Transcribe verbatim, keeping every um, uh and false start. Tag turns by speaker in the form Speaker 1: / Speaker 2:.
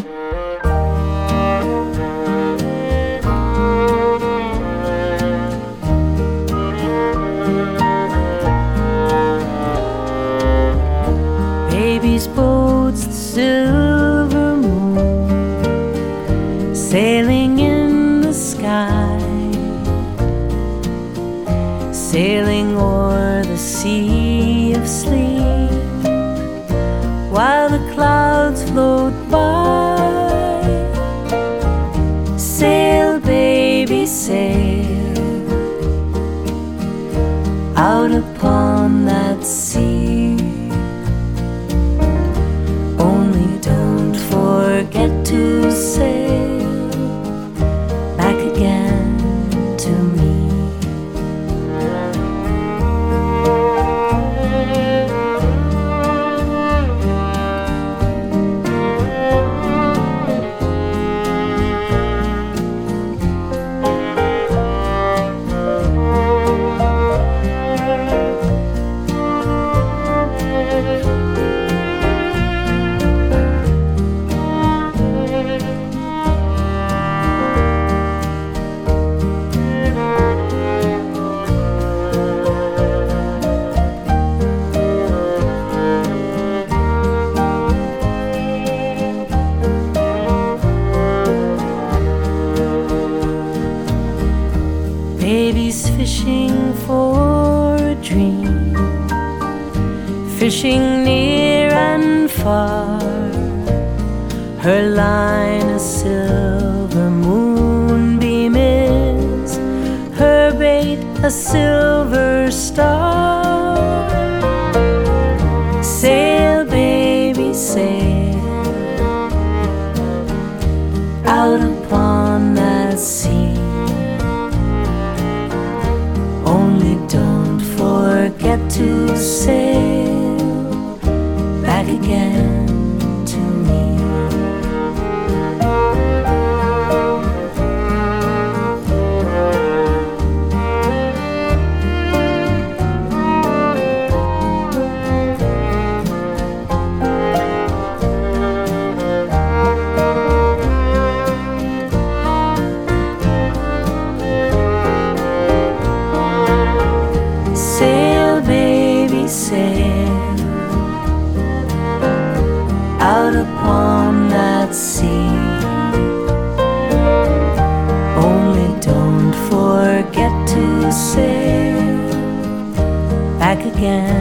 Speaker 1: Baby's boat's the silver moon sailing in the sky, sailing o'er the sea of sleep while the clouds float by. Sail, baby, sail out upon that sea. Only don't forget to sail back again to me. Baby's fishing for a dream, fishing near and far. Her line a silver moonbeam is, her bait a silver star. Sail, baby, sail out upon that sea. Only don't forget to sail back again to me. Sail, baby, sail out upon that sea. Only don't forget to sail back again